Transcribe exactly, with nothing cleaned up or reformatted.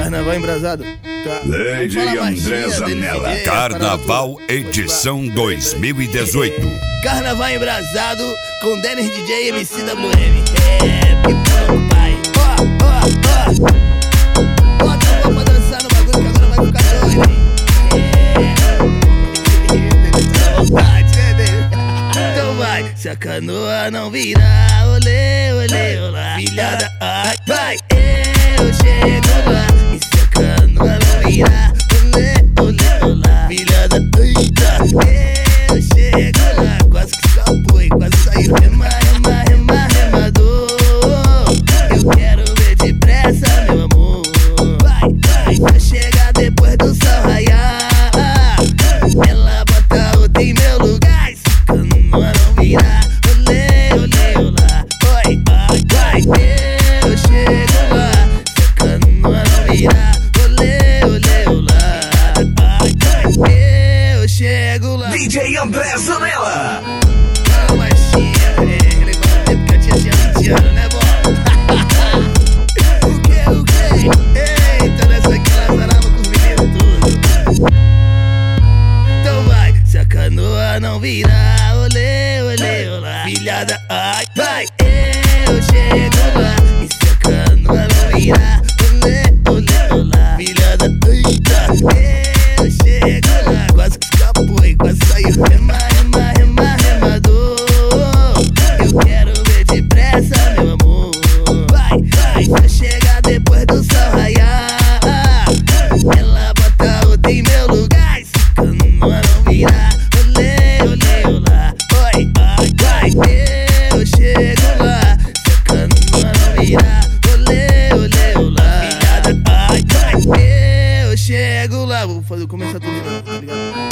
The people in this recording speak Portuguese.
Carnaval embrasado. Tá. Lady André Zanella. Carnaval edição dois mil e dezoito. Carnaval embrasado com Denner D J M C da Boheme. É, pipão, pai. Ó, ó, ó. Bota a roupa pra dançar no bagulho que agora vai ficar doido, hein? É. Vontade, né, dele? Então vai. Se a canoa não virar, olê, olê, olá. Filha da... Ai, vai. Eu chego lá. E se a canoa não virar, olê, olê, olá. Filha da... Eita. Eu chego lá. Quase que escapou e quase saiu. Rema, rema, rema, remador. Eu quero ver depressa, meu amor. Vai, vai. Pra chegar depois do sol raiar. Ela bota outra em meu lugar. E se a canoa não virar, olê, olê, olá. Oi, ai, vai. Eu chego lá. Se a canoa não virar, olê, olê, olá. Ai, vai. Eu chego lá. D J André Zanella. Não, mas tinha, é, levando o tempo que a tia tinha vinte anos, né, bom? O que, o que? Eita, nessa aqui ela zarava com os meninos tudo. Então vai, se a canoa não virar, olê, olê, olá. Filha da... Ai, vai. Eu chego lá. E se a canoa não virar, olê, olê, olá. Filha da... Eita. Eu chego lá. Quase que escapou e quase saiu. Rema, rema, rema, remador. Eu quero ver depressa, meu amor. Vai, vai. Pra chegar depois do sol raiar. Ela bota outra em meu lugar. E se a canoa não virar, olê, olê, olá. Oi, ai, vai. Eu chego lá. Se a canoa não virar, olê, olê, olá. Filha da... Ai, vai. Eu chego lá. Vou fazer, começar tudo de novo, tá ligado?